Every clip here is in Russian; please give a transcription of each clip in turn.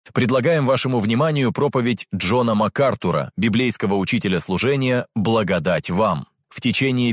Предлагаем вашему вниманию проповедь Джона МакАртура, библейского учителя служения «Благодать вам». В течение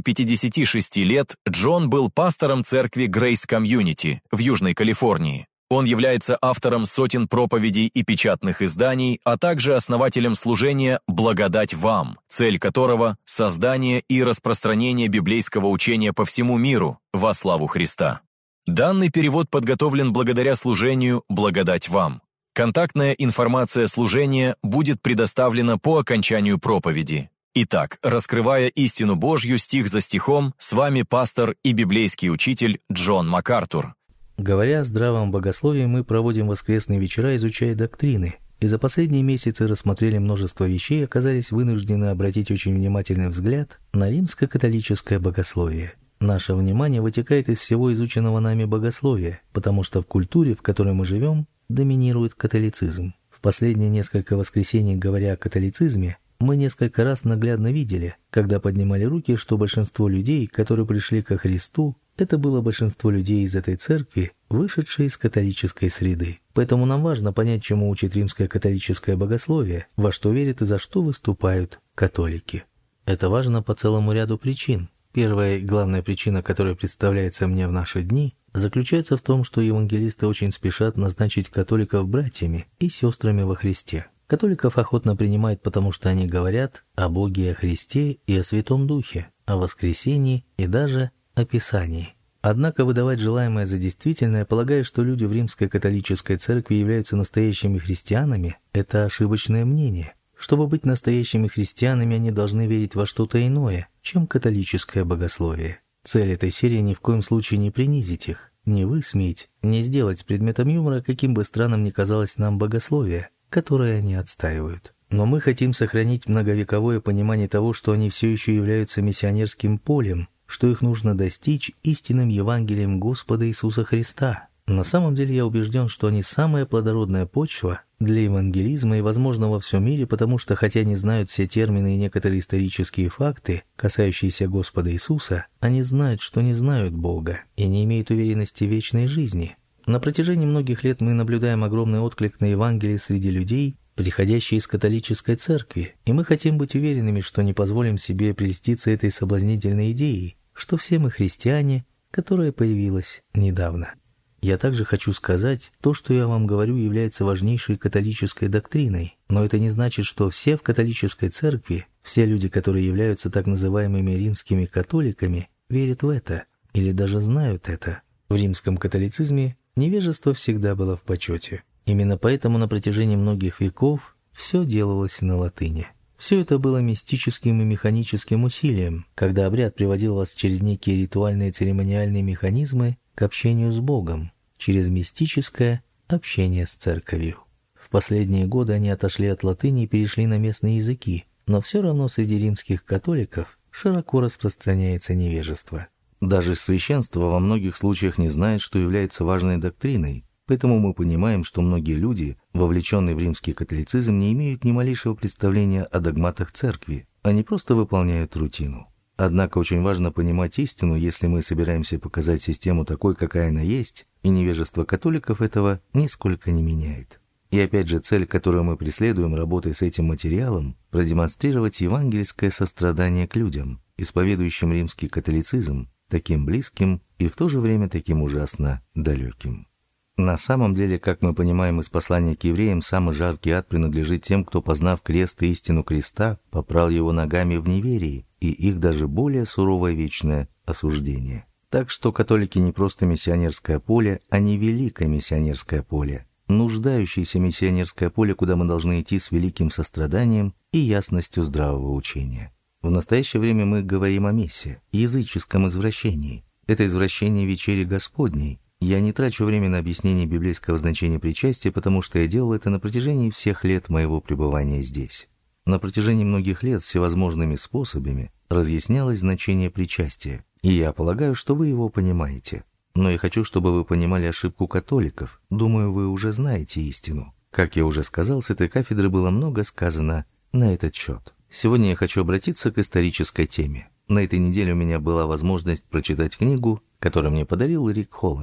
56 лет Джон был пастором церкви Grace Community в Южной Калифорнии. Он является автором сотен проповедей и печатных изданий, а также основателем служения «Благодать вам», цель которого – создание и распространение библейского учения по всему миру во славу Христа. Данный перевод подготовлен благодаря служению «Благодать вам». Контактная информация служения будет предоставлена по окончанию проповеди. Итак, раскрывая истину Божью стих за стихом, с вами пастор и библейский учитель Джон МакАртур. Говоря о здравом богословии, мы проводим воскресные вечера, изучая доктрины, и за последние месяцы рассмотрели множество вещей и оказались вынуждены обратить очень внимательный взгляд на римско-католическое богословие. Наше внимание вытекает из всего изученного нами богословия, потому что в культуре, в которой мы живем, доминирует католицизм. В последние несколько воскресений, говоря о католицизме, мы несколько раз наглядно видели, когда поднимали руки, что большинство людей, которые пришли ко Христу, это было большинство людей из этой церкви, вышедшие из католической среды. Поэтому нам важно понять, чему учит римское католическое богословие, во что верят и за что выступают католики. Это важно по целому ряду причин. Первая и главная причина, которая представляется мне в наши дни, заключается в том, что евангелисты очень спешат назначить католиков братьями и сестрами во Христе. Католиков охотно принимают, потому что они говорят о Боге и о Христе и о Святом Духе, о воскресении и даже о Писании. Однако выдавать желаемое за действительное, полагая, что люди в римской католической церкви являются настоящими христианами, это ошибочное мнение. Чтобы быть настоящими христианами, они должны верить во что-то иное, чем католическое богословие. Цель этой серии ни в коем случае не принизить их, не высмеять, не сделать предметом юмора, каким бы странным ни казалось нам богословие, которое они отстаивают. Но мы хотим сохранить многовековое понимание того, что они все еще являются миссионерским полем, что их нужно достичь истинным Евангелием Господа Иисуса Христа. На самом деле я убежден, что они самая плодородная почва для евангелизма и, возможно, во всем мире, потому что, хотя они знают все термины и некоторые исторические факты, касающиеся Господа Иисуса, они знают, что не знают Бога и не имеют уверенности в вечной жизни. На протяжении многих лет мы наблюдаем огромный отклик на Евангелие среди людей, приходящие из католической церкви, и мы хотим быть уверенными, что не позволим себе прельститься этой соблазнительной идеей, что все мы христиане, которая появилась недавно. Я также хочу сказать, то, что я вам говорю, является важнейшей католической доктриной, но это не значит, что все в католической церкви, все люди, которые являются так называемыми римскими католиками, верят в это или даже знают это. В римском католицизме невежество всегда было в почете. Именно поэтому на протяжении многих веков все делалось на латыни. Все это было мистическим и механическим усилием, когда обряд приводил вас через некие ритуальные церемониальные механизмы к общению с Богом, через мистическое общение с церковью. В последние годы они отошли от латыни и перешли на местные языки, но все равно среди римских католиков широко распространяется невежество. Даже священство во многих случаях не знает, что является важной доктриной, поэтому мы понимаем, что многие люди, вовлеченные в римский католицизм, не имеют ни малейшего представления о догматах церкви, они просто выполняют рутину. Однако очень важно понимать истину, если мы собираемся показать систему такой, какая она есть, и невежество католиков этого нисколько не меняет. И опять же, цель, которую мы преследуем, работая с этим материалом, продемонстрировать евангельское сострадание к людям, исповедующим римский католицизм, таким близким и в то же время таким ужасно далеким. На самом деле, как мы понимаем из послания к евреям, самый жаркий ад принадлежит тем, кто, познав крест и истину креста, попрал его ногами в неверии, и их даже более суровое вечное осуждение. Так что католики не просто миссионерское поле, а не великое миссионерское поле, нуждающееся миссионерское поле, куда мы должны идти с великим состраданием и ясностью здравого учения. В настоящее время мы говорим о мессе, языческом извращении. Это извращение вечери Господней. Я не трачу время на объяснение библейского значения причастия, потому что я делал это на протяжении всех лет моего пребывания здесь. На протяжении многих лет всевозможными способами разъяснялось значение причастия, и я полагаю, что вы его понимаете. Но я хочу, чтобы вы понимали ошибку католиков. Думаю, вы уже знаете истину. Как я уже сказал, с этой кафедры было много сказано на этот счет. Сегодня я хочу обратиться к исторической теме. На этой неделе у меня была возможность прочитать книгу, которую мне подарил Рик Холланд.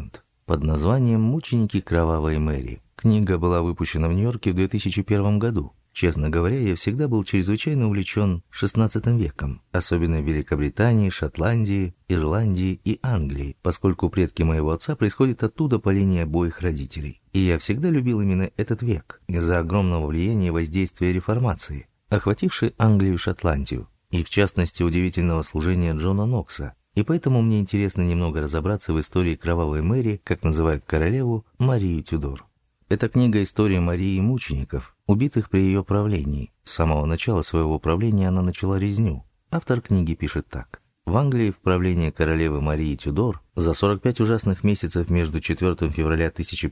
под названием «Мученики Кровавой Мэри». Книга была выпущена в Нью-Йорке в 2001 году. Честно говоря, я всегда был чрезвычайно увлечен XVI веком, особенно в Великобритании, Шотландии, Ирландии и Англии, поскольку предки моего отца происходят оттуда по линии обоих родителей. И я всегда любил именно этот век из-за огромного влияния и воздействия реформации, охватившей Англию и Шотландию, и в частности удивительного служения Джона Нокса. И поэтому мне интересно немного разобраться в истории Кровавой Мэри, как называют королеву, Марию Тюдор. Эта книга истории Марии и мучеников, убитых при ее правлении. С самого начала своего правления она начала резню. Автор книги пишет так. В Англии в правлении королевы Марии Тюдор за 45 ужасных месяцев между 4 февраля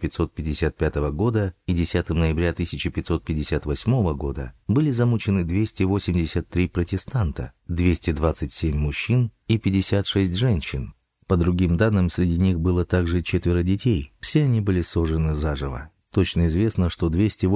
1555 года и 10 ноября 1558 года были замучены 283 протестанта, 227 мужчин и 56 женщин. По другим данным, среди них было также 4 детей, все они были сожжены заживо. Точно известно, что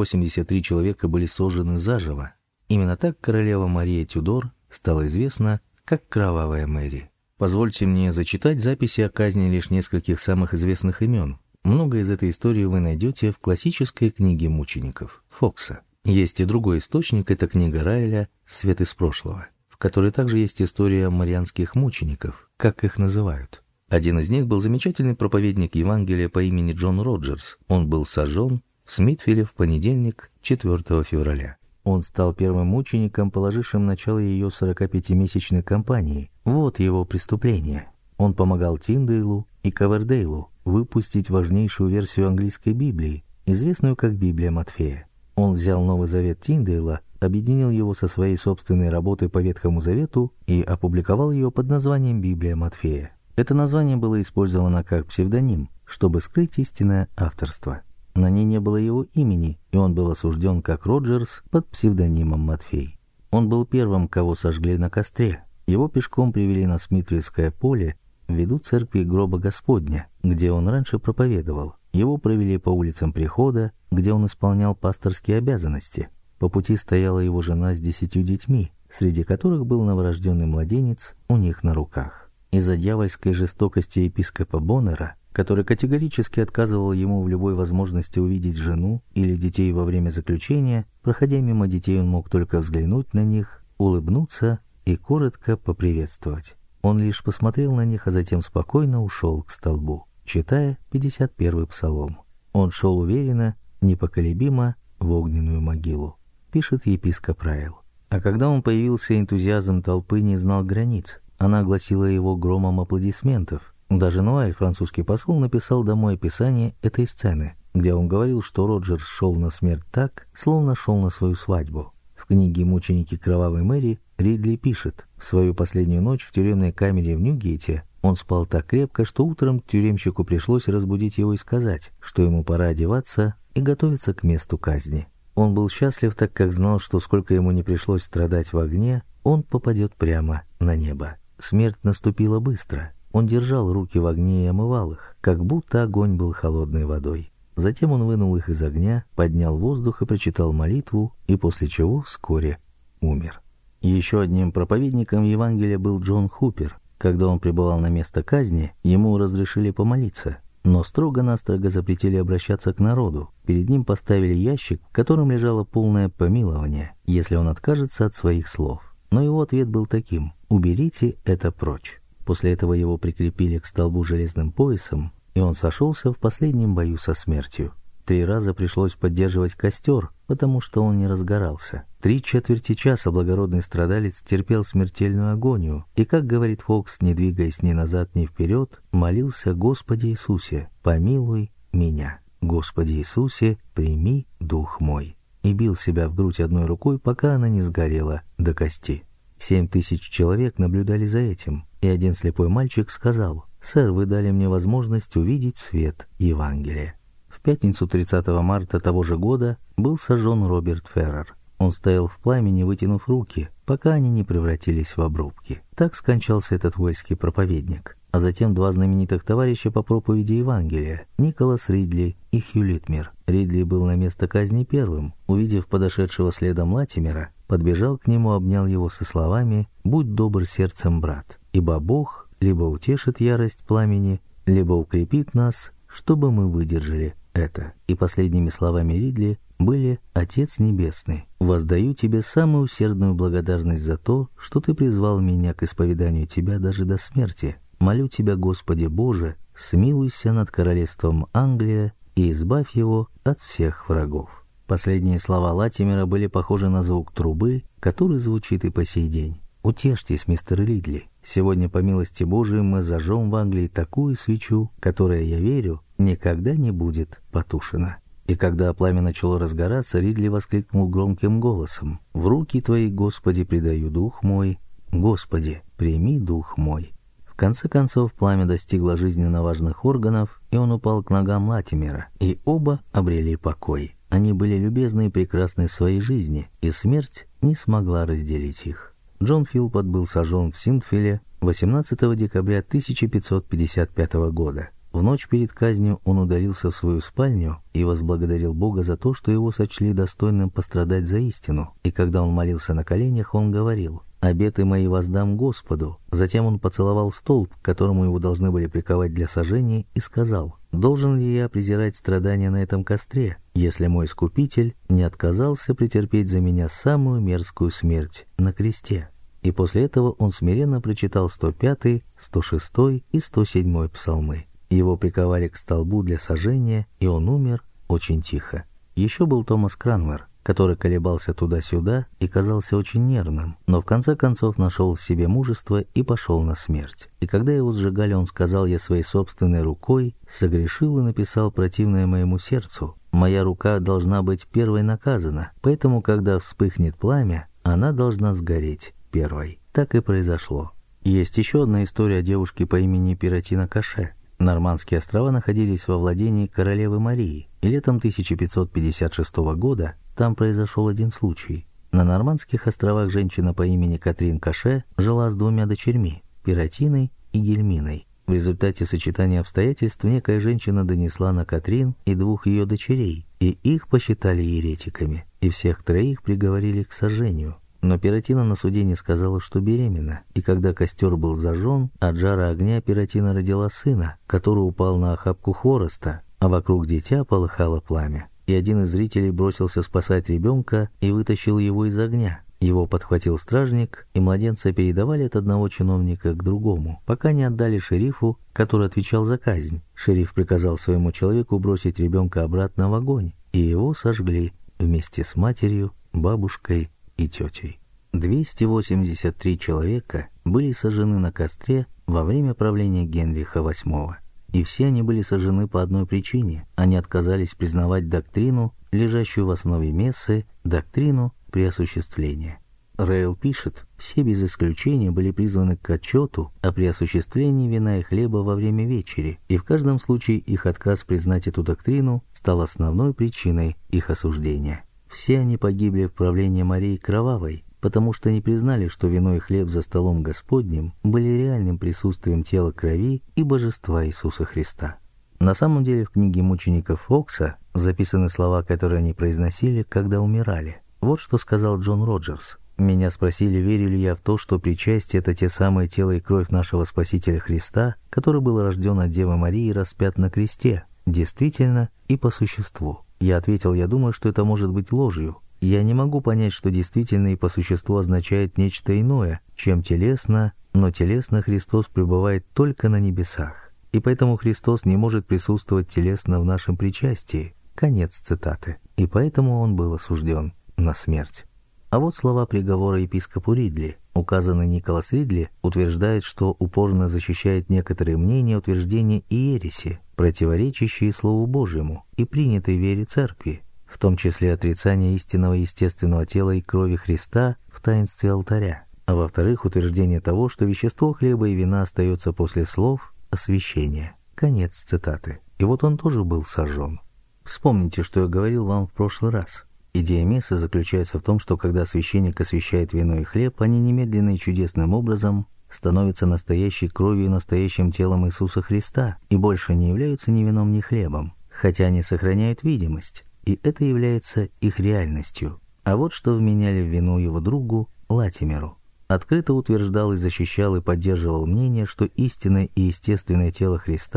283 человека были сожжены заживо. Именно так королева Мария Тюдор стала известна как Кровавая Мэри. Позвольте мне зачитать записи о казни лишь нескольких самых известных имен. Много из этой истории вы найдете в классической книге мучеников Фокса. Есть и другой источник, это книга Райля «Свет из прошлого», в которой также есть история марианских мучеников, как их называют. Один из них был замечательный проповедник Евангелия по имени Джон Роджерс. Он был сожжен в Смитфиле в понедельник, 4 февраля. Он стал первым мучеником, положившим начало ее 45-месячной кампании. Вот его преступление. Он помогал Тиндейлу и Ковердейлу выпустить важнейшую версию английской Библии, известную как Библия Матфея. Он взял Новый Завет Тиндейла, объединил его со своей собственной работой по Ветхому Завету и опубликовал ее под названием Библия Матфея. Это название было использовано как псевдоним, чтобы скрыть истинное авторство. На ней не было его имени, и он был осужден как Роджерс под псевдонимом Матфей. Он был первым, кого сожгли на костре. Его пешком привели на Смитфильское поле в виду церкви Гроба Господня, где он раньше проповедовал. Его провели по улицам прихода, где он исполнял пасторские обязанности. По пути стояла его жена с 10 детьми, среди которых был новорожденный младенец у них на руках. Из-за дьявольской жестокости епископа Боннера, который категорически отказывал ему в любой возможности увидеть жену или детей во время заключения, проходя мимо детей, он мог только взглянуть на них, улыбнуться и коротко поприветствовать. Он лишь посмотрел на них, а затем спокойно ушел к столбу, читая 51-й псалом. Он шел уверенно, непоколебимо в огненную могилу, пишет епископ Райл. А когда он появился, энтузиазм толпы не знал границ. Она огласила его громом аплодисментов. Даже Нуаль, французский посол, написал домой описание этой сцены, где он говорил, что Роджерс шел на смерть так, словно шел на свою свадьбу. В книге «Мученики Кровавой Мэри» Ридли пишет, в свою последнюю ночь в тюремной камере в Ньюгейте он спал так крепко, что утром тюремщику пришлось разбудить его и сказать, что ему пора одеваться и готовиться к месту казни. Он был счастлив, так как знал, что сколько ему не пришлось страдать в огне, он попадет прямо на небо. Смерть наступила быстро. Он держал руки в огне и омывал их, как будто огонь был холодной водой. Затем он вынул их из огня, поднял воздух и прочитал молитву, и после чего вскоре умер. Еще одним проповедником Евангелия был Джон Хупер. Когда он прибывал на место казни, ему разрешили помолиться, но строго-настрого запретили обращаться к народу. Перед ним поставили ящик, в котором лежало полное помилование, если он откажется от своих слов. Но его ответ был таким: «Уберите это прочь». После этого его прикрепили к столбу железным поясом, и он сошелся в последнем бою со смертью. 3 раза пришлось поддерживать костер, потому что он не разгорался. 3/4 часа благородный страдалец терпел смертельную агонию, и, как говорит Фокс, не двигаясь ни назад, ни вперед, молился: «Господи Иисусе, помилуй меня! Господи Иисусе, прими дух мой!» и бил себя в грудь одной рукой, пока она не сгорела до кости. 7000 человек наблюдали за этим, и один слепой мальчик сказал: «Сэр, вы дали мне возможность увидеть свет Евангелия». В пятницу 30 марта того же года был сожжен Роберт Феррер. Он стоял в пламени, вытянув руки, пока они не превратились в обрубки. Так скончался этот уэльский проповедник. А затем 2 знаменитых товарища по проповеди Евангелия, Николас Ридли и Хью Литмер. Ридли был на место казни первым. Увидев подошедшего следом Латимера, подбежал к нему, обнял его со словами: «Будь добр сердцем, брат, ибо Бог либо утешит ярость пламени, либо укрепит нас, чтобы мы выдержали это. И последними словами Ридли были: «Отец Небесный, воздаю Тебе самую усердную благодарность за то, что Ты призвал меня к исповеданию Тебя даже до смерти. Молю Тебя, Господи Боже, смилуйся над королевством Англия и избавь его от всех врагов». Последние слова Латимера были похожи на звук трубы, который звучит и по сей день. Утешьтесь, мистер Ридли. Сегодня, по милости Божией, мы зажжем в Англии такую свечу, которая, я верю, никогда не будет потушена. И когда пламя начало разгораться, Ридли воскликнул громким голосом: «В руки Твои, Господи, предаю дух мой. Господи, прими дух мой». В конце концов, пламя достигло жизненно важных органов, и он упал к ногам Латимера, и оба обрели покой. Они были любезны и прекрасны в своей жизни, и смерть не смогла разделить их. Джон Филпот был сожжен в Синтфиле 18 декабря 1555 года. В ночь перед казнью он удалился в свою спальню и возблагодарил Бога за то, что его сочли достойным пострадать за истину. И когда он молился на коленях, он говорил: «Обеты мои воздам Господу». Затем он поцеловал столб, к которому его должны были приковать для сожжения, и сказал: «Должен ли я презирать страдания на этом костре, если мой Искупитель не отказался претерпеть за меня самую мерзкую смерть на кресте?» И после этого он смиренно прочитал 105, 106 и 107 псалмы. Его приковали к столбу для сожжения, и он умер очень тихо. Еще был Томас Кранмер, который колебался туда-сюда и казался очень нервным, но в конце концов нашел в себе мужество и пошел на смерть. И когда его сжигали, он сказал: «Я своей собственной рукой согрешил и написал противное моему сердцу. Моя рука должна быть первой наказана, поэтому, когда вспыхнет пламя, она должна сгореть первой». Так и произошло. Есть еще одна история о девушке по имени Пиротина Каше. Нормандские острова находились во владении королевы Марии, и летом 1556 года там произошел один случай. На Нормандских островах женщина по имени Катрин Каше жила с двумя дочерьми – Пиротиной и Гельминой. В результате сочетания обстоятельств некая женщина донесла на Катрин и двух ее дочерей, и их посчитали еретиками, и всех троих приговорили к сожжению. Но Пиротина на суде не сказала, что беременна, и когда костер был зажжен, от жара огня Пиротина родила сына, который упал на охапку хвороста, а вокруг дитя полыхало пламя. И один из зрителей бросился спасать ребенка и вытащил его из огня. Его подхватил стражник, и младенца передавали от одного чиновника к другому, пока не отдали шерифу, который отвечал за казнь. Шериф приказал своему человеку бросить ребенка обратно в огонь, и его сожгли вместе с матерью, бабушкой и тетей. 283 человека были сожжены на костре во время правления Генриха VIII. И все они были сожжены по одной причине. Они отказались признавать доктрину, лежащую в основе мессы, доктрину преосуществления. Рейл пишет: все без исключения были призваны к отчету о преосуществлении вина и хлеба во время вечери, и в каждом случае их отказ признать эту доктрину стал основной причиной их осуждения. Все они погибли в правлении Марии Кровавой, потому что не признали, что вино и хлеб за столом Господним были реальным присутствием тела крови и божества Иисуса Христа. На самом деле в книге мучеников Фокса записаны слова, которые они произносили, когда умирали. Вот что сказал Джон Роджерс: «Меня спросили, верю ли я в то, что причастие — это те самые тело и кровь нашего Спасителя Христа, который был рожден от Девы Марии и распят на кресте, действительно и по существу». Я ответил: я думаю, что это может быть ложью. Я не могу понять, что действительно и по существу означает нечто иное, чем телесно, но телесно Христос пребывает только на небесах, и поэтому Христос не может присутствовать телесно в нашем причастии. Конец цитаты. И поэтому он был осужден на смерть. А вот слова приговора епископу Ридли. Указанный Николас Ридли утверждает, что упорно защищает некоторые мнения, утверждения и ереси, противоречащие Слову Божьему и принятой вере Церкви, в том числе отрицание истинного естественного тела и крови Христа в таинстве алтаря, а во-вторых, утверждение того, что вещество хлеба и вина остается после слов освящения. Конец цитаты. И вот он тоже был сожжен. Вспомните, что я говорил вам в прошлый раз. Идея мессы заключается в том, что когда священник освящает вино и хлеб, они немедленно и чудесным образом становятся настоящей кровью и настоящим телом Иисуса Христа и больше не являются ни вином, ни хлебом, хотя они сохраняют видимость, и это является их реальностью. А вот что вменяли в вину его другу Латимеру. Открыто утверждал и защищал и поддерживал мнение, что истинное и естественное тело Христа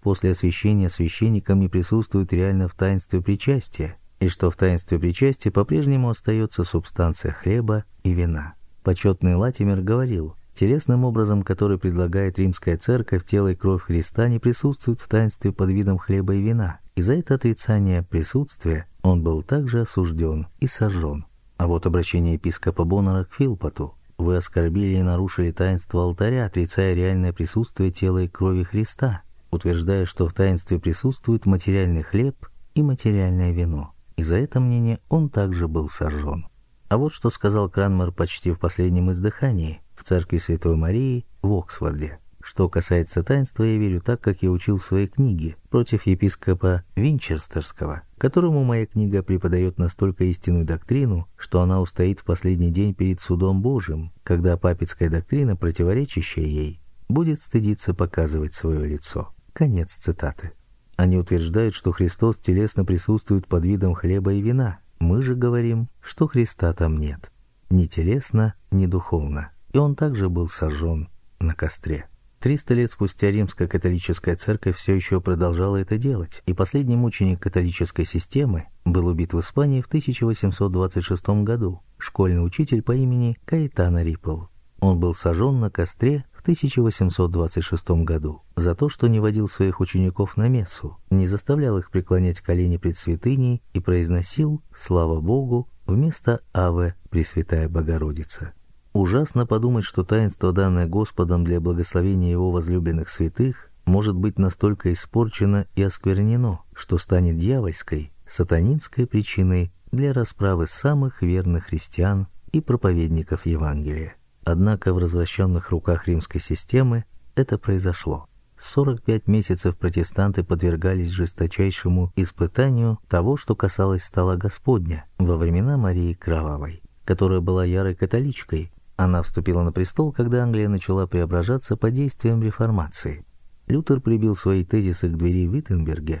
после освящения священником не присутствует реально в таинстве причастия, и что в таинстве причастия по-прежнему остается субстанция хлеба и вина. Почетный Латимер говорил: телесным образом, который предлагает Римская Церковь, тело и кровь Христа не присутствуют в таинстве под видом хлеба и вина, и за это отрицание присутствия он был также осужден и сожжен. А вот обращение епископа Боннера к Филпоту: «Вы оскорбили и нарушили таинство алтаря, отрицая реальное присутствие тела и крови Христа, утверждая, что в таинстве присутствует материальный хлеб и материальное вино». И за это мнение он также был сожжен. А вот что сказал Кранмер почти в последнем издыхании в церкви Святой Марии в Оксфорде: «Что касается таинства, я верю так, как я учил в своей книге против епископа Винчестерского, которому моя книга преподает настолько истинную доктрину, что она устоит в последний день перед судом Божьим, когда папецкая доктрина, противоречащая ей, будет стыдиться показывать свое лицо». Конец цитаты. Они утверждают, что Христос телесно присутствует под видом хлеба и вина. Мы же говорим, что Христа там нет. Ни телесно, ни духовно. И он также был сожжен на костре. 300 лет спустя Римская католическая церковь все еще продолжала это делать, и последний мученик католической системы был убит в Испании в 1826 году, школьный учитель по имени Каэтано Риппл. Он был сожжен на костре в 1826 году за то, что не водил своих учеников на мессу, не заставлял их преклонять колени пред святыней и произносил «Слава Богу» вместо «Аве, Пресвятая Богородица». Ужасно подумать, что таинство, данное Господом для благословения Его возлюбленных святых, может быть настолько испорчено и осквернено, что станет дьявольской, сатанинской причиной для расправы самых верных христиан и проповедников Евангелия. Однако в развращенных руках римской системы это произошло. 45 месяцев протестанты подвергались жесточайшему испытанию того, что касалось стола Господня во времена Марии Кровавой, которая была ярой католичкой. Она вступила на престол, когда Англия начала преображаться под действием реформации. Лютер прибил свои тезисы к двери в Виттенберге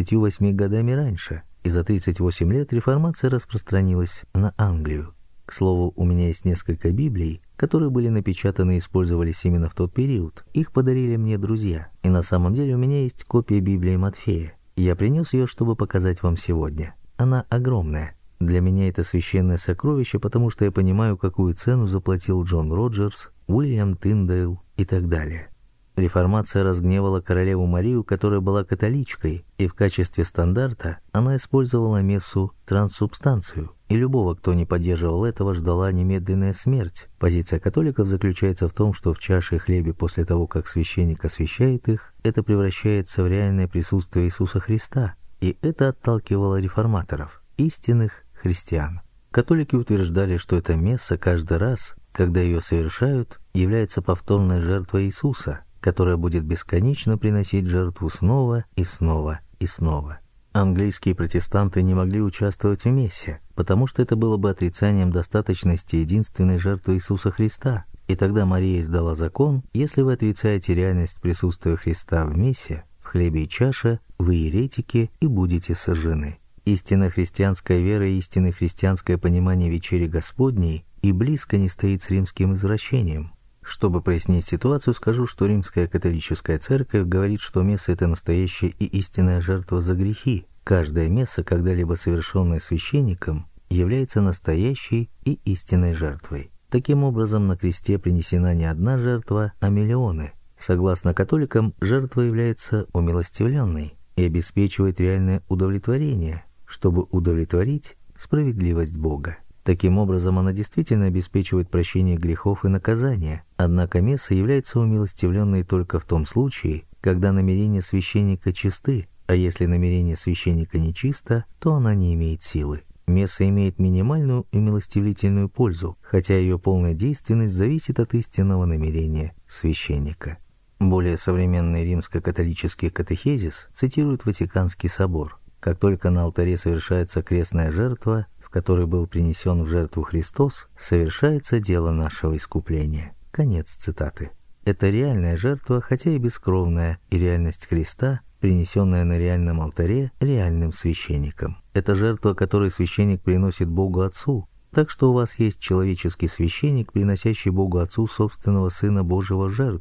38 годами раньше, и за 38 лет реформация распространилась на Англию. К слову, у меня есть несколько Библий, которые были напечатаны и использовались именно в тот период. Их подарили мне друзья, и на самом деле у меня есть копия Библии Матфея. Я принес ее, чтобы показать вам сегодня. Она огромная. Для меня это священное сокровище, потому что я понимаю, какую цену заплатил Джон Роджерс, Уильям Тиндейл и так далее. Реформация разгневала королеву Марию, которая была католичкой, и в качестве стандарта она использовала мессу транссубстанцию, и любого, кто не поддерживал этого, ждала немедленная смерть. Позиция католиков заключается в том, что в чаше и хлебе после того, как священник освящает их, это превращается в реальное присутствие Иисуса Христа, и это отталкивало реформаторов, истинных христиан. Католики утверждали, что эта месса каждый раз, когда ее совершают, является повторной жертвой Иисуса, которая будет бесконечно приносить жертву снова и снова и снова. Английские протестанты не могли участвовать в мессе, потому что это было бы отрицанием достаточности единственной жертвы Иисуса Христа. И тогда Мария издала закон: если вы отрицаете реальность присутствия Христа в мессе, в хлебе и чаше, вы еретики и будете сожжены. Истинная христианская вера и истинное христианское понимание вечери Господней и близко не стоит с римским извращением. Чтобы прояснить ситуацию, скажу, что Римская католическая церковь говорит, что месса — это настоящая и истинная жертва за грехи. Каждая месса, когда-либо совершенная священником, является настоящей и истинной жертвой. Таким образом, на кресте принесена не одна жертва, а миллионы. Согласно католикам, жертва является умилостивленной и обеспечивает реальное удовлетворение, чтобы удовлетворить справедливость Бога. Таким образом, она действительно обеспечивает прощение грехов и наказания, однако месса является умилостивленной только в том случае, когда намерения священника чисты, а если намерение священника нечисто, то она не имеет силы. Месса имеет минимальную умилостивительную пользу, хотя ее полная действенность зависит от истинного намерения священника. Более современный римско-католический катехизис цитирует Ватиканский собор: «Как только на алтаре совершается крестная жертва, который был принесен в жертву Христос, совершается дело нашего искупления». Конец цитаты. Это реальная жертва, хотя и бескровная, и реальность Христа, принесенная на реальном алтаре реальным священником. Это жертва, которую священник приносит Богу Отцу. Так что у вас есть человеческий священник, приносящий Богу Отцу собственного Сына Божьего в жертву.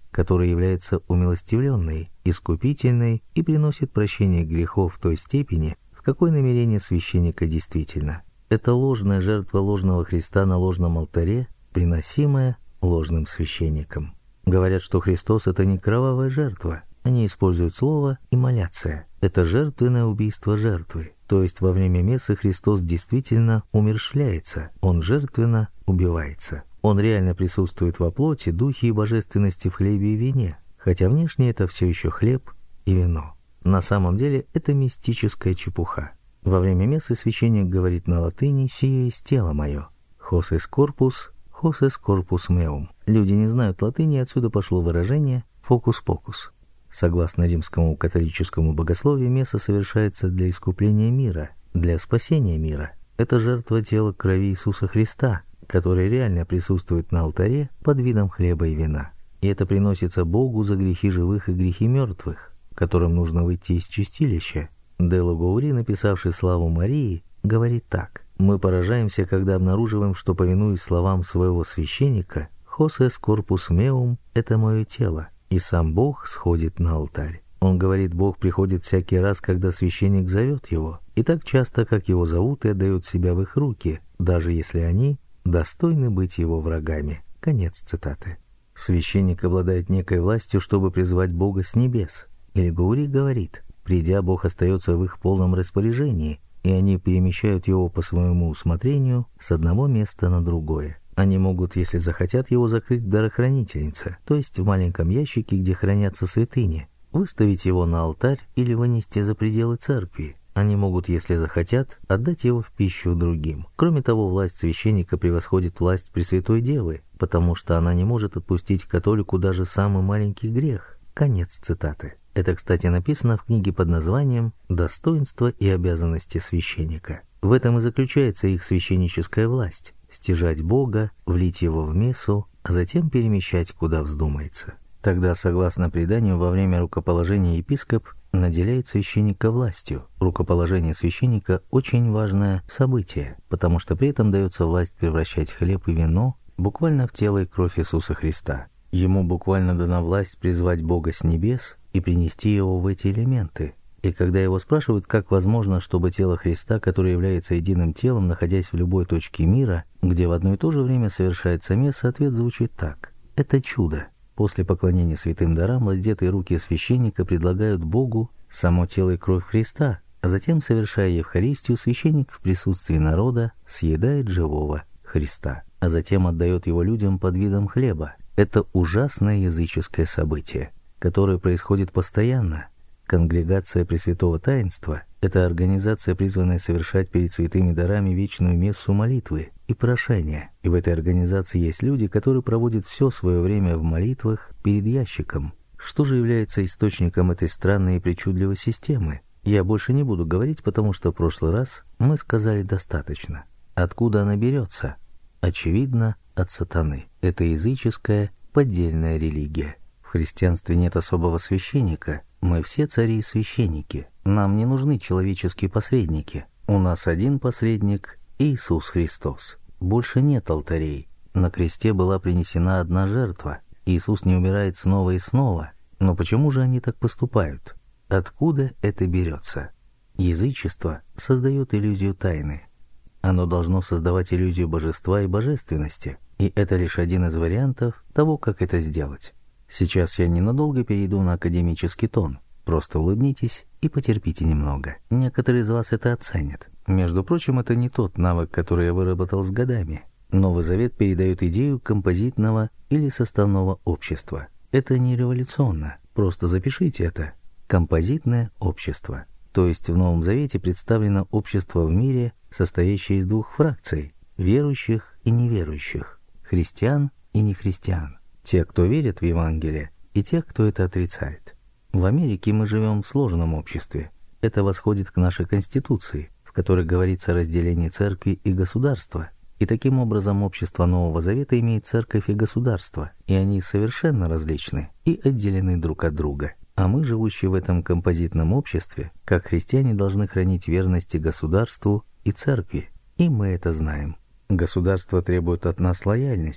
которая является умилостивленной, искупительной и приносит прощение грехов в той степени, в какой намерение священника действительно. Это ложная жертва ложного Христа на ложном алтаре, приносимая ложным священником. Говорят, что Христос — это не кровавая жертва. Они используют слово «иммоляция». Это жертвенное убийство жертвы. То есть во время мессы Христос действительно умерщвляется, Он жертвенно убивается. Он реально присутствует во плоти, духе и божественности в хлебе и вине, хотя внешне это все еще хлеб и вино. На самом деле это мистическая чепуха. Во время мессы священник говорит на латыни «сие есть тело мое». «Hos est corpus meum». Люди не знают латыни, отсюда пошло выражение «фокус-покус». Согласно римскому католическому богословию, месса совершается для искупления мира, для спасения мира. Это жертва тела крови Иисуса Христа, которая реально присутствует на алтаре под видом хлеба и вина. И это приносится Богу за грехи живых и грехи мертвых, которым нужно выйти из чистилища. Дело Гаури, написавший «Славу Марии», говорит так: «Мы поражаемся, когда обнаруживаем, что, повинуясь словам своего священника, «Hos est corpus meum» — это мое тело, и сам Бог сходит на алтарь». Он говорит, Бог приходит всякий раз, когда священник зовет его, и так часто, как его зовут, и отдает себя в их руки, даже если они достойны быть его врагами. Конец цитаты. Священник обладает некой властью, чтобы призвать Бога с небес. Или Гаури говорит, придя, Бог остается в их полном распоряжении, и они перемещают его по своему усмотрению с одного места на другое. Они могут, если захотят, его закрыть в дарохранительнице, то есть в маленьком ящике, где хранятся святыни, выставить его на алтарь или вынести за пределы церкви. Они могут, если захотят, отдать его в пищу другим. Кроме того, власть священника превосходит власть Пресвятой Девы, потому что она не может отпустить католику даже самый маленький грех. Конец цитаты. Это, кстати, написано в книге под названием «Достоинства и обязанности священника». В этом и заключается их священническая власть – стяжать Бога, влить его в мессу, а затем перемещать, куда вздумается. Тогда, согласно преданию, во время рукоположения епископ наделяет священника властью. Рукоположение священника – очень важное событие, потому что при этом дается власть превращать хлеб и вино буквально в тело и кровь Иисуса Христа. Ему буквально дана власть призвать Бога с небес и принести его в эти элементы. И когда его спрашивают, как возможно, чтобы тело Христа, которое является единым телом, находясь в любой точке мира, где в одно и то же время совершается месса, ответ звучит так: это чудо. После поклонения святым дарам воздетые руки священника предлагают Богу само тело и кровь Христа, а затем, совершая Евхаристию, священник в присутствии народа съедает живого Христа, а затем отдает его людям под видом хлеба. Это ужасное языческое событие, которое происходит постоянно. Конгрегация Пресвятого Таинства – это организация, призванная совершать перед святыми дарами вечную мессу молитвы и прошения. И в этой организации есть люди, которые проводят все свое время в молитвах перед ящиком. Что же является источником этой странной и причудливой системы? Я больше не буду говорить, потому что в прошлый раз мы сказали достаточно. Откуда она берется? Очевидно, от сатаны. Это языческая поддельная религия. В христианстве нет особого священника. Мы все цари и священники. Нам не нужны человеческие посредники. У нас один посредник – Иисус Христос. Больше нет алтарей. На кресте была принесена одна жертва. Иисус не умирает снова и снова. Но почему же они так поступают? Откуда это берется? Язычество создает иллюзию тайны. Оно должно создавать иллюзию божества и божественности. И это лишь один из вариантов того, как это сделать. Сейчас я ненадолго перейду на академический тон. Просто улыбнитесь и потерпите немного. Некоторые из вас это оценят. Между прочим, это не тот навык, который я выработал с годами. Новый Завет передает идею композитного или составного общества. Это не революционно. Просто запишите это. Композитное общество. То есть в Новом Завете представлено общество в мире, состоящее из двух фракций – верующих и неверующих, христиан и нехристиан. Те, кто верит в Евангелие, и тех, кто это отрицает. В Америке мы живем в сложном обществе. Это восходит к нашей Конституции, в которой говорится о разделении церкви и государства. И таким образом общество Нового Завета имеет церковь и государство, и они совершенно различны и отделены друг от друга. А мы, живущие в этом композитном обществе, как христиане, должны хранить верность и государству, и церкви. И мы это знаем. Государство требует от нас лояльности,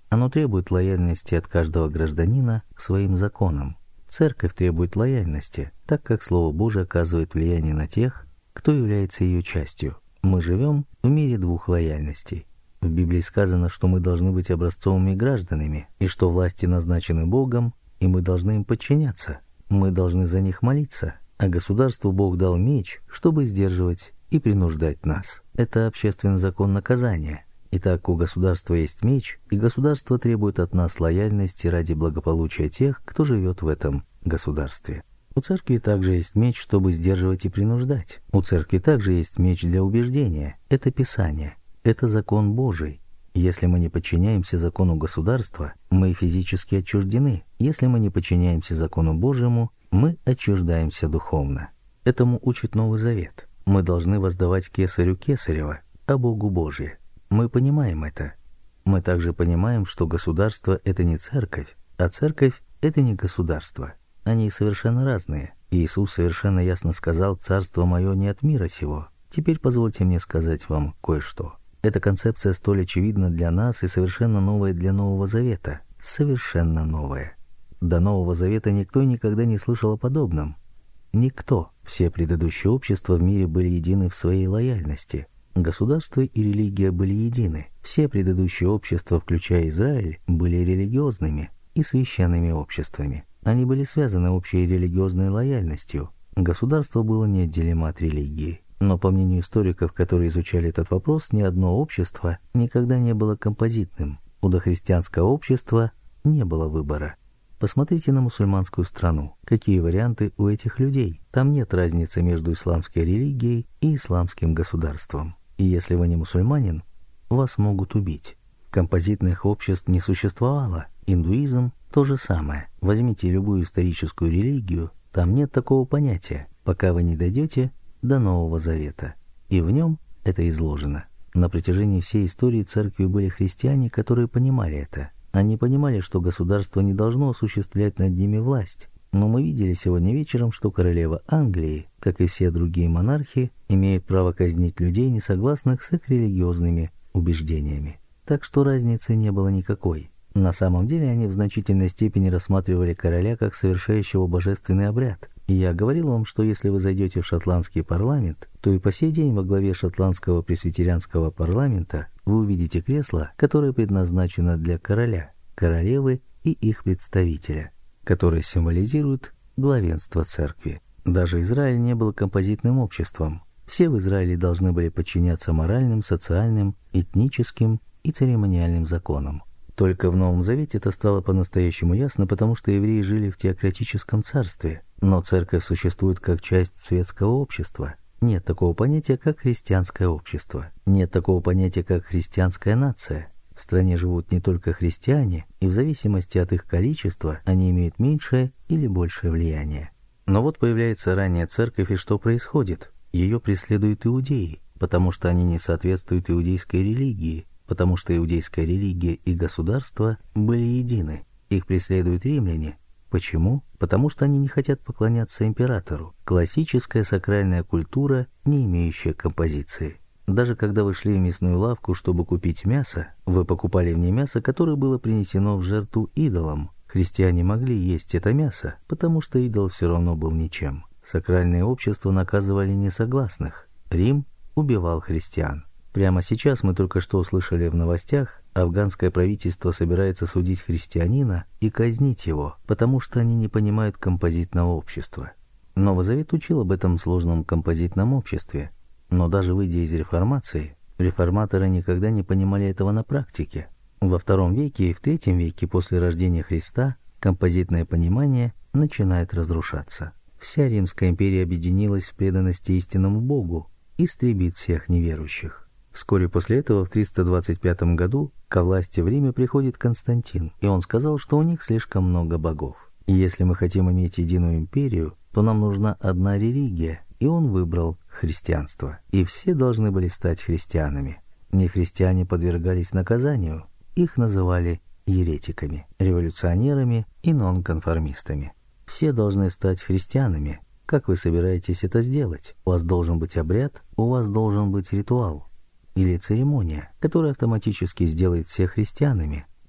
Оно требует лояльности от каждого гражданина к своим законам. Церковь требует лояльности, так как Слово Божие оказывает влияние на тех, кто является ее частью. Мы живем в мире двух лояльностей. В Библии сказано, что мы должны быть образцовыми гражданами, и что власти назначены Богом, и мы должны им подчиняться. Мы должны за них молиться, а государству Бог дал меч, чтобы сдерживать и принуждать нас. Это общественный закон наказания. Итак, у государства есть меч, и государство требует от нас лояльности ради благополучия тех, кто живет в этом государстве. У церкви также есть меч, чтобы сдерживать и принуждать. У церкви также есть меч для убеждения. Это Писание. Это закон Божий. Если мы не подчиняемся закону государства, мы физически отчуждены. Если мы не подчиняемся закону Божьему, мы отчуждаемся духовно. Этому учит Новый Завет. Мы должны воздавать кесарю кесарева, а Богу Божье. Мы понимаем это. Мы также понимаем, что государство – это не церковь, а церковь – это не государство. Они совершенно разные. Иисус совершенно ясно сказал: «Царство мое не от мира сего». Теперь позвольте мне сказать вам кое-что. Эта концепция столь очевидна для нас и совершенно новая для Нового Завета. Совершенно новая. До Нового Завета никто никогда не слышал о подобном. Никто. Все предыдущие общества в мире были едины в своей лояльности. Государство и религия были едины. Все предыдущие общества, включая Израиль, были религиозными и священными обществами. Они были связаны общей религиозной лояльностью. Государство было неотделимо от религии. Но по мнению историков, которые изучали этот вопрос, ни одно общество никогда не было композитным. У дохристианского общества не было выбора. Посмотрите на мусульманскую страну. Какие варианты у этих людей? Там нет разницы между исламской религией и исламским государством. И если вы не мусульманин, вас могут убить. Композитных обществ не существовало. Индуизм – то же самое. Возьмите любую историческую религию, там нет такого понятия, пока вы не дойдете до Нового Завета. И в нем это изложено. На протяжении всей истории церкви были христиане, которые понимали это. Они понимали, что государство не должно осуществлять над ними власть. Но мы видели сегодня вечером, что королева Англии, как и все другие монархи, имеет право казнить людей, не согласных с их религиозными убеждениями. Так что разницы не было никакой. На самом деле они в значительной степени рассматривали короля как совершающего божественный обряд. И я говорил вам, что если вы зайдете в шотландский парламент, то и по сей день во главе шотландского пресвитерианского парламента вы увидите кресло, которое предназначено для короля, королевы и их представителя, которое символизирует главенство церкви. Даже Израиль не был композитным обществом. Все в Израиле должны были подчиняться моральным, социальным, этническим и церемониальным законам. Только в Новом Завете это стало по-настоящему ясно, потому что евреи жили в теократическом царстве. Но церковь существует как часть светского общества. Нет такого понятия, как христианское общество. Нет такого понятия, как христианская нация. В стране живут не только христиане, и в зависимости от их количества они имеют меньшее или большее влияние. Но вот появляется ранняя церковь, и что происходит? Ее преследуют иудеи, потому что они не соответствуют иудейской религии, потому что иудейская религия и государство были едины. Их преследуют римляне. Почему? Потому что они не хотят поклоняться императору. Классическая сакральная культура, не имеющая композиции. Даже когда вы шли в мясную лавку, чтобы купить мясо, вы покупали в ней мясо, которое было принесено в жертву идолам. Христиане могли есть это мясо, потому что идол все равно был ничем. Сакральные общества наказывали несогласных. Рим убивал христиан. Прямо сейчас мы только что услышали в новостях, афганское правительство собирается судить христианина и казнить его, потому что они не понимают композитного общества. Новый Завет учил об этом сложном композитном обществе, но даже выйдя из реформации, реформаторы никогда не понимали этого на практике. Во II веке и в III веке после рождения Христа композитное понимание начинает разрушаться. Вся Римская империя объединилась в преданности истинному Богу и истребит всех неверующих. Вскоре после этого, в 325 году, ко власти в Риме приходит Константин, и он сказал, что у них слишком много богов. И если мы хотим иметь единую империю, то нам нужна одна религия, и он выбрал христианство. И все должны были стать христианами. Нехристиане подвергались наказанию, их называли еретиками, революционерами и нонконформистами. Все должны стать христианами. Как вы собираетесь это сделать? У вас должен быть обряд, у вас должен быть ритуал или церемония, которая автоматически сделает всех христианами.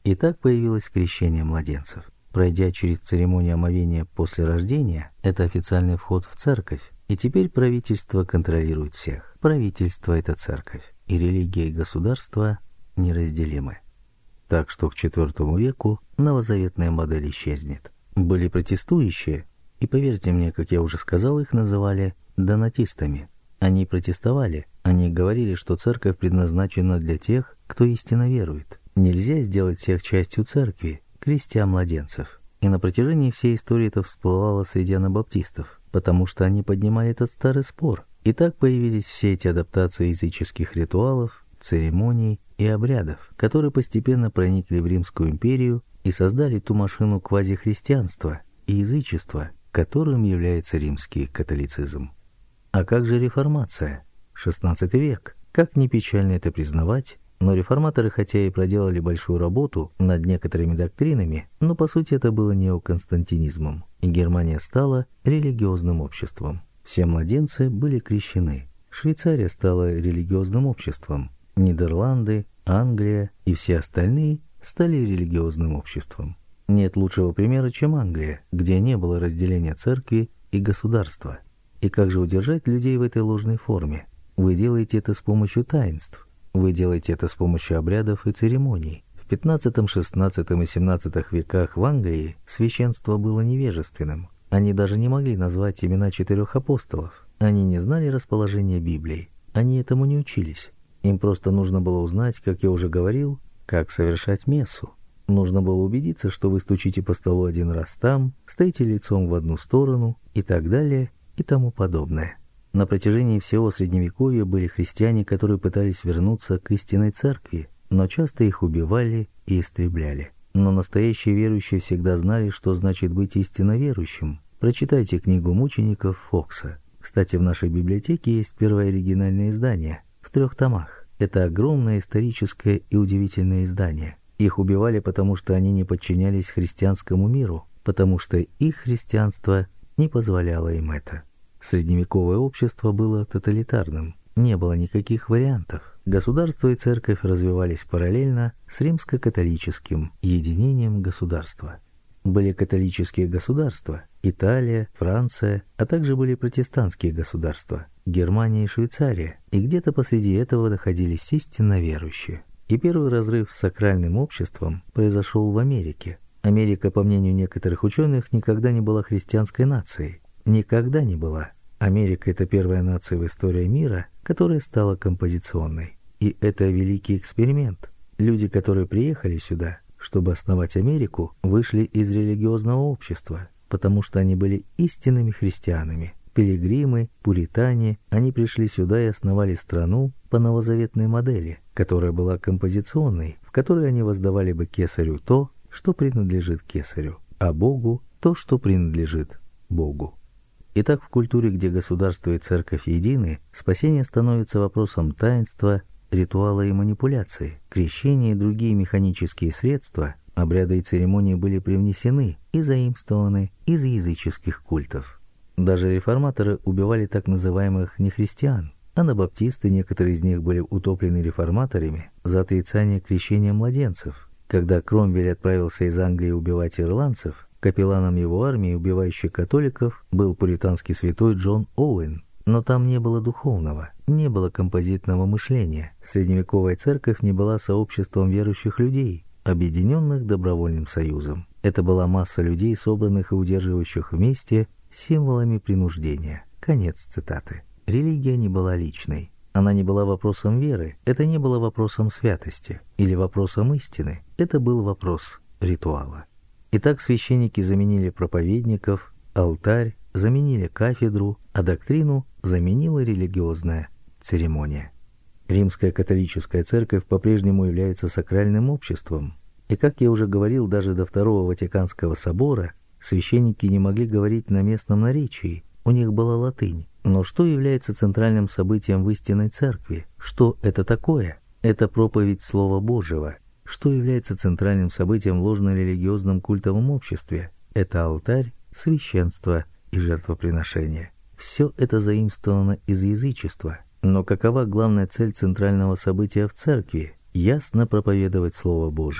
И так появилось крещение младенцев. Пройдя через церемонию омовения после рождения, это официальный вход в церковь, и теперь правительство контролирует всех. Правительство – это церковь, и религия и государство неразделимы. Так что к IV веку новозаветная модель исчезнет. Были протестующие, и поверьте мне, как я уже сказал, их называли донатистами. Они протестовали, они говорили, что церковь предназначена для тех, кто истинно верует. Нельзя сделать всех частью церкви, крестя младенцев. И на протяжении всей истории это всплывало среди анабаптистов, потому что они поднимали этот старый спор. И так появились все эти адаптации языческих ритуалов, церемоний и обрядов, которые постепенно проникли в Римскую империю и создали ту машину квазихристианства и язычества, которым является римский католицизм. А как же реформация? XVI век. Как ни печально это признавать, но реформаторы, хотя и проделали большую работу над некоторыми доктринами, но по сути это было неоконстантинизмом, и Германия стала религиозным обществом. Все младенцы были крещены. Швейцария стала религиозным обществом. Нидерланды, Англия и все остальные стали религиозным обществом. Нет лучшего примера, чем Англия, где не было разделения церкви и государства. И как же удержать людей в этой ложной форме? Вы делаете это с помощью таинств. Вы делаете это с помощью обрядов и церемоний. В XV, XVI и XVII веках в Англии священство было невежественным. Они даже не могли назвать имена 4 апостолов. Они не знали расположения Библии. Они этому не учились. Им просто нужно было узнать, как я уже говорил, как совершать мессу. Нужно было убедиться, что вы стучите по столу один раз там, стоите лицом в одну сторону и так далее и тому подобное. На протяжении всего Средневековья были христиане, которые пытались вернуться к истинной церкви, но часто их убивали и истребляли. Но настоящие верующие всегда знали, что значит быть истинно верующим. Прочитайте книгу мучеников Фокса. Кстати, в нашей библиотеке есть первое оригинальное издание в 3 томах. Это огромное историческое и удивительное издание. Их убивали, потому что они не подчинялись христианскому миру, потому что их христианство не позволяло им это. Средневековое общество было тоталитарным, не было никаких вариантов. Государство и церковь развивались параллельно с римско-католическим единением государства. Были католические государства – Италия, Франция, а также были протестантские государства – Германия и Швейцария, и где-то посреди этого находились истинно верующие. И первый разрыв с сакральным обществом произошел в Америке. Америка, по мнению некоторых ученых, никогда не была христианской нацией. Никогда не была. Америка – это первая нация в истории мира, которая стала композиционной. И это великий эксперимент. Люди, которые приехали сюда, чтобы основать Америку, вышли из религиозного общества, потому что они были истинными христианами. Пилигримы, пуритане, они пришли сюда и основали страну по новозаветной модели, которая была композиционной, в которой они воздавали бы Кесарю то, что принадлежит Кесарю, а Богу то, что принадлежит Богу. Итак, в культуре, где государство и церковь едины, спасение становится вопросом таинства, ритуала и манипуляции. Крещение и другие механические средства, обряды и церемонии были привнесены и заимствованы из языческих культов. Даже реформаторы убивали так называемых нехристиан. Анабаптисты, некоторые из них были утоплены реформаторами за отрицание крещения младенцев. Когда Кромвель отправился из Англии убивать ирландцев, капелланом его армии, убивающей католиков, был пуританский святой Джон Оуэн. Но там не было духовного, не было композитного мышления. Средневековая церковь не была сообществом верующих людей, объединенных добровольным союзом. Это была масса людей, собранных и удерживающих вместе символами принуждения. Конец цитаты. Религия не была личной. Она не была вопросом веры, это не было вопросом святости или вопросом истины. Это был вопрос ритуала. Итак, священники заменили проповедников, алтарь заменили кафедру, а доктрину заменила религиозная церемония. Римская католическая церковь по-прежнему является сакральным обществом. И, как я уже говорил, даже до Второго Ватиканского собора священники не могли говорить на местном наречии, у них была латынь. Но что является центральным событием в истинной церкви? Что это такое? Это проповедь Слова Божьего. Что является центральным событием в ложно-религиозном культовом обществе? Это алтарь, священство и жертвоприношение. Все это заимствовано из язычества. Но какова главная цель центрального события в церкви? Ясно проповедовать Слово Божие.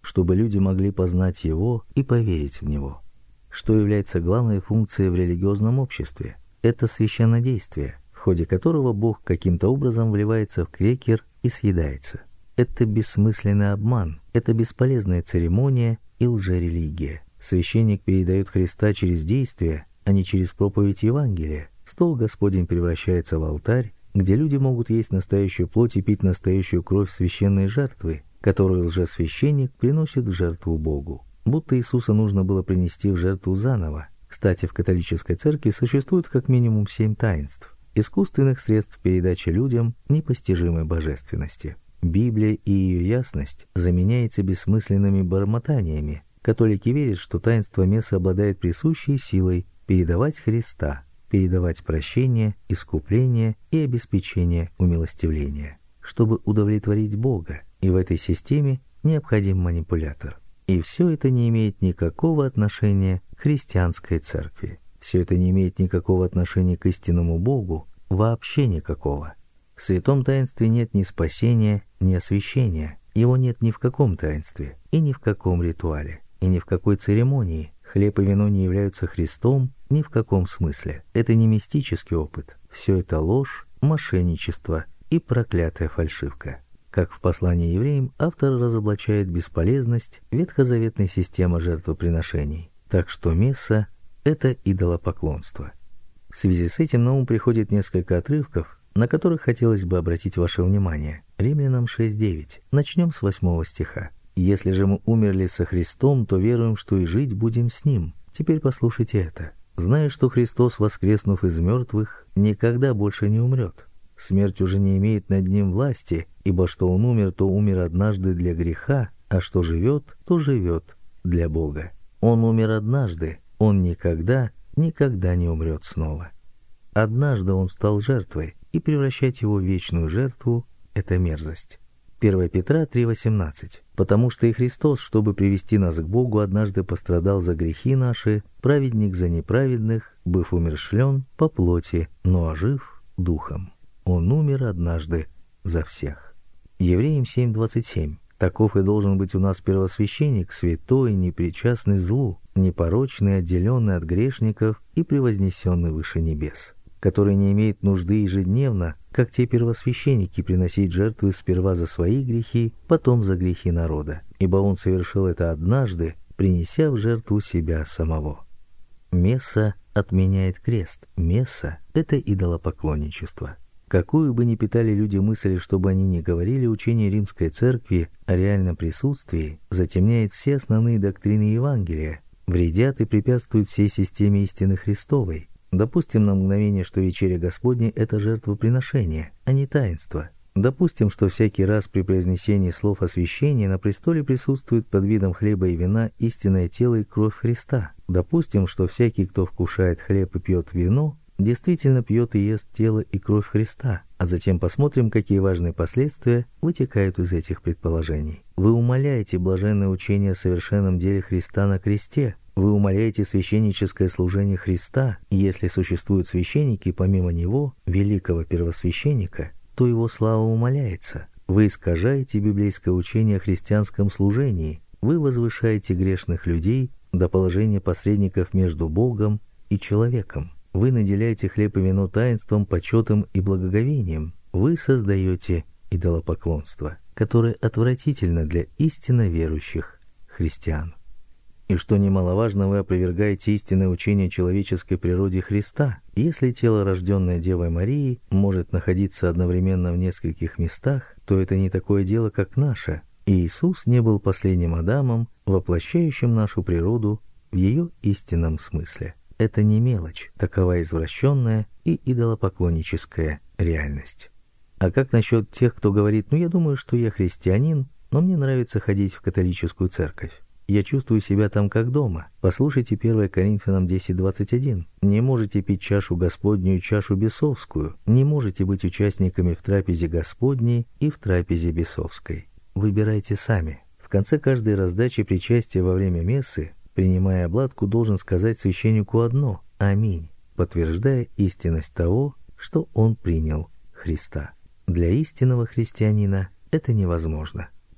чтобы люди могли познать Его и поверить в Него. Что является главной функцией в религиозном обществе? Это священнодействие, в ходе которого Бог каким-то образом вливается в крекер и съедается. Это бессмысленный обман, это бесполезная церемония и лжерелигия. Священник передает Христа через действие, а не через проповедь Евангелия. Стол Господень превращается в алтарь, где люди могут есть настоящую плоть и пить настоящую кровь священной жертвы, которую лжесвященник приносит в жертву Богу. Будто Иисуса нужно было принести в жертву заново. Кстати, в католической церкви существует как минимум 7 таинств, искусственных средств передачи людям непостижимой божественности. Библия и ее ясность заменяется бессмысленными бормотаниями. Католики верят, что таинство мессы обладает присущей силой передавать Христа, передавать прощение, искупление и обеспечение умилостивления, чтобы удовлетворить Бога, и в этой системе необходим манипулятор. И все это не имеет никакого отношения к христианской церкви. Все это не имеет никакого отношения к истинному Богу, вообще никакого. В святом таинстве нет ни спасения, ни освящения. Его нет ни в каком таинстве, и ни в каком ритуале, и ни в какой церемонии. Хлеб и вино не являются Христом ни в каком смысле. Это не мистический опыт. Все это ложь, мошенничество и проклятая фальшивка. Как в послании евреям, автор разоблачает бесполезность ветхозаветной системы жертвоприношений. Так что месса – это идолопоклонство. В связи с этим на ум приходит несколько отрывков, на которых хотелось бы обратить ваше внимание. Римлянам 6:9. Начнем с 8 стиха. «Если же мы умерли со Христом, то веруем, что и жить будем с Ним». Теперь послушайте это. «Зная, что Христос, воскреснув из мертвых, никогда больше не умрет. Смерть уже не имеет над Ним власти, ибо что Он умер, то умер однажды для греха, а что живет, то живет для Бога. Он умер однажды, Он никогда не умрет снова. Однажды Он стал жертвой, и превращать Его в вечную жертву – это мерзость». 1 Петра 3:18. «Потому что и Христос, чтобы привести нас к Богу, однажды пострадал за грехи наши, праведник за неправедных, быв умерщвлен по плоти, но ожив духом. Он умер однажды за всех». Евреям 7:27. «Таков и должен быть у нас первосвященник, святой, непричастный злу, непорочный, отделенный от грешников и превознесенный выше небес, который не имеет нужды ежедневно, как те первосвященники, приносить жертвы сперва за свои грехи, потом за грехи народа, ибо он совершил это однажды, принеся в жертву себя самого». Месса отменяет крест. Месса – это идолопоклонничество. Какую бы ни питали люди мысли, чтобы они не говорили, учение Римской Церкви о реальном присутствии затемняет все основные доктрины Евангелия, вредят и препятствуют всей системе истины Христовой. Допустим на мгновение, что вечеря Господня – это жертвоприношение, а не таинство. Допустим, что всякий раз при произнесении слов освящения на престоле присутствует под видом хлеба и вина истинное тело и кровь Христа. Допустим, что всякий, кто вкушает хлеб и пьет вино, действительно пьет и ест тело и кровь Христа. А затем посмотрим, какие важные последствия вытекают из этих предположений. Вы умаляете блаженное учение о совершенном деле Христа на кресте. Вы умаляете священническое служение Христа, и если существуют священники помимо Него, великого первосвященника, то Его слава умаляется. Вы искажаете библейское учение о христианском служении. Вы возвышаете грешных людей до положения посредников между Богом и человеком. Вы наделяете хлеб и вино таинством, почетом и благоговением. Вы создаете идолопоклонство, которое отвратительно для истинно верующих христиан. И что немаловажно, вы опровергаете истинное учение о человеческой природе Христа. Если тело, рожденное Девой Марией, может находиться одновременно в нескольких местах, то это не такое дело, как наше. И Иисус не был последним Адамом, воплощающим нашу природу в ее истинном смысле. Это не мелочь, такова извращенная и идолопоклонническая реальность. А как насчет тех, кто говорит: я думаю, что я христианин, но мне нравится ходить в католическую церковь. Я чувствую себя там как дома. Послушайте 1 Коринфянам 10:21. Не можете пить чашу Господню и чашу бесовскую. Не можете быть участниками в трапезе Господней и в трапезе бесовской. Выбирайте сами. В конце каждой раздачи причастия во время мессы, принимая обладку, должен сказать священнику одно: «Аминь», подтверждая истинность того, что он принял Христа. Для истинного христианина это невозможно.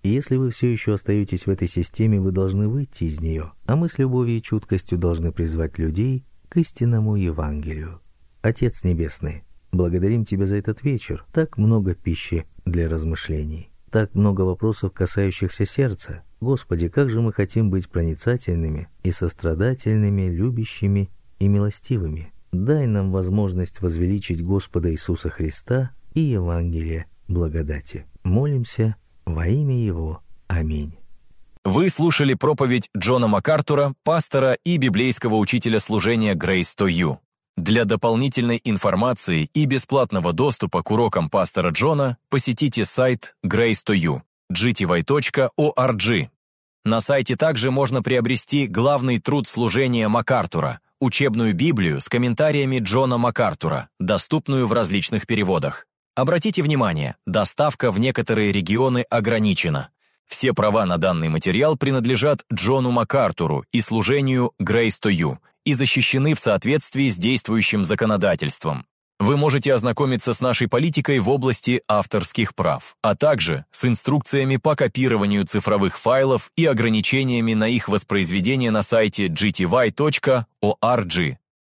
И если вы все еще остаетесь в этой системе, вы должны выйти из нее, а мы с любовью и чуткостью должны призвать людей к истинному Евангелию. Отец Небесный, благодарим Тебя за этот вечер. Так много пищи для размышлений, так много вопросов, касающихся сердца. Господи, как же мы хотим быть проницательными и сострадательными, любящими и милостивыми. Дай нам возможность возвеличить Господа Иисуса Христа и Евангелие благодати. Молимся во имя Его. Аминь. Вы слушали проповедь Джона МакАртура, пастора и библейского учителя служения Grace to You. Для дополнительной информации и бесплатного доступа к урокам пастора Джона посетите сайт Grace to You, gty.org. На сайте также можно приобрести главный труд служения МакАртура, учебную Библию с комментариями Джона МакАртура, доступную в различных переводах. Обратите внимание, доставка в некоторые регионы ограничена. Все права на данный материал принадлежат Джону МакАртуру и служению Grace to You и защищены в соответствии с действующим законодательством. Вы можете ознакомиться с нашей политикой в области авторских прав, а также с инструкциями по копированию цифровых файлов и ограничениями на их воспроизведение на сайте gty.org.